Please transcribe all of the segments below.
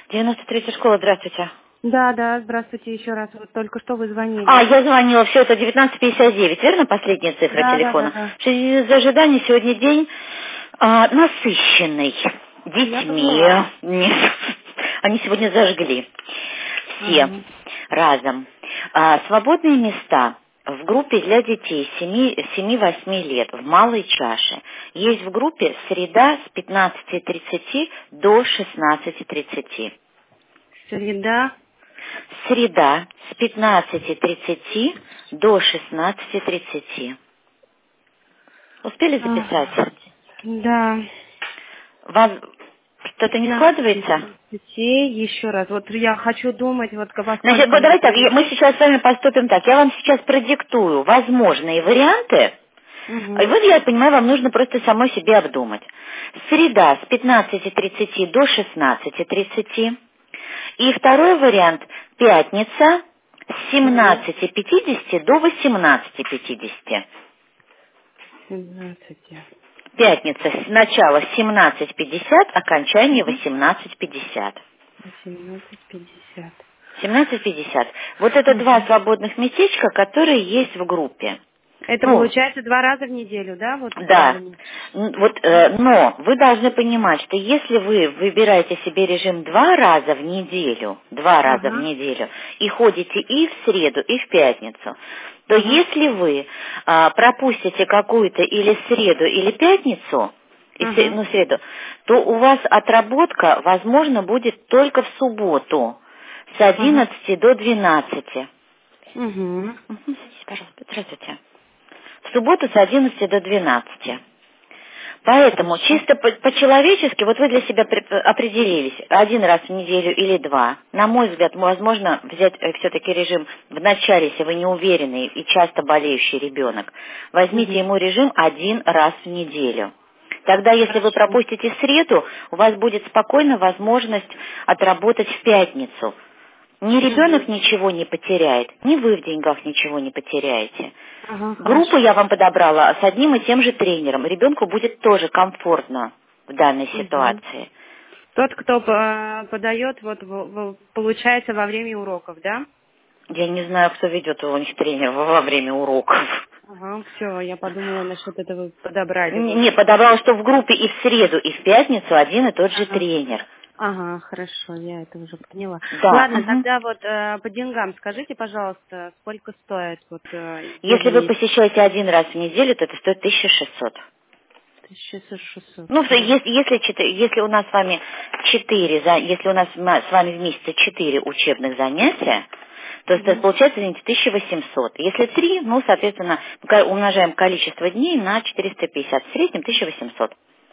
93-я школа, здравствуйте. Да, здравствуйте еще раз. Вот только что вы звонили. Я звонила, все это 19:59, верно, последняя цифра телефона? Да. В связи с ожиданием сегодня день насыщенный детьми. Нет, они сегодня зажгли. Все разом. Свободные места в группе для детей 7-8 лет в малой чаше. Есть в группе среда с 15:30 до 16:30. Среда с 15:30 до 16:30. Успели записать? Да. Вас что-то не складывается? Детей еще раз. Вот я хочу думать, вот во Значит, сколько давайте так, мне... мы сейчас с вами поступим так. Я вам сейчас продиктую возможные варианты. И вот, я понимаю, вам нужно просто самой себе обдумать. Среда с 15:30 до 16:30. И второй вариант – пятница с 17:50 до 18:50. 17. Пятница с начала 17:50, окончание 18:50. 18:50. 17:50. Вот это два свободных местечка, которые есть в группе. Это получается 2 раза в неделю, да? Вот Да. Но вы должны понимать, что если вы выбираете себе режим 2 раза в неделю, и ходите и в среду, и в пятницу, то если вы пропустите какую-то или среду, или пятницу, среду, то у вас отработка, возможно, будет только в субботу с 11 до 12. Пожалуйста, здравствуйте. В субботу с 11 до 12. Поэтому чисто по-человечески, вот вы для себя определились, 1 раз в неделю или 2. На мой взгляд, возможно взять все-таки режим в начале, если вы не уверенный и часто болеющий ребенок. Возьмите ему режим 1 раз в неделю. Тогда, если вы пропустите среду, у вас будет спокойно возможность отработать в пятницу. Ни ребенок ничего не потеряет, ни вы в деньгах ничего не потеряете. Группу я вам подобрала с одним и тем же тренером. Ребенку будет тоже комфортно в данной ситуации. Тот, кто подает, получается во время уроков, да? Я не знаю, кто ведет у них тренера во время уроков. Все, я подумала насчет этого подобрали. Не, подобрала, что в группе и в среду, и в пятницу один и тот же тренер. Хорошо, я это уже поняла. Да. Ладно, тогда по деньгам скажите, пожалуйста, сколько стоит Если вы посещаете 1 раз в неделю, то это стоит 1600. 1600. Если у нас с вами 4, если у нас с вами в месяце 4 учебных занятия, то получается, 1800. Если 3, соответственно, умножаем количество дней на 450. В среднем 1800.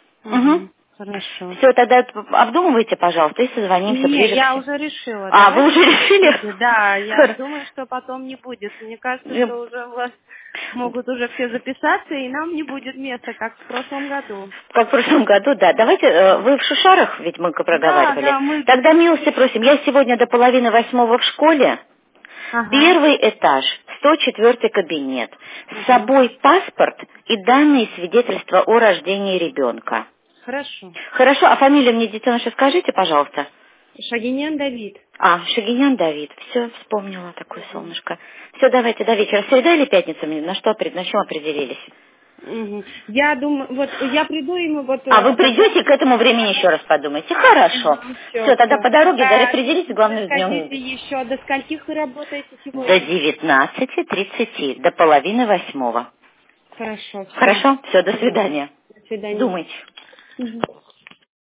Хорошо. Все, тогда обдумывайте, пожалуйста, и созвонимся ближе. Я уже решила. Вы уже решили? Да, я думаю, что потом не будет. Мне кажется, что уже у вас могут уже все записаться, и нам не будет места, как в прошлом году. Как в прошлом году, да. Давайте, вы в Шушарах, ведь мы проговаривали. Да, мы... Тогда милости просим. Я сегодня до 7:30 в школе. Первый этаж, 104 кабинет. С собой паспорт и данные свидетельства о рождении ребенка. Хорошо. Хорошо, а фамилию мне, детеныша, скажите, пожалуйста. Шагинян Давид. Шагинян Давид. Все, вспомнила такое солнышко. Все, давайте до вечера. Среда или пятница? На чем определились? Я думаю, я приду и мы вы придете, к этому времени еще раз подумайте. Хорошо. Все, тогда по дороге распределите, главное, с днем. Скажите еще, до скольких вы работаете сегодня? До 19:30, до 7:30. Хорошо. Хорошо? Все, до свидания. До свидания. Думайте.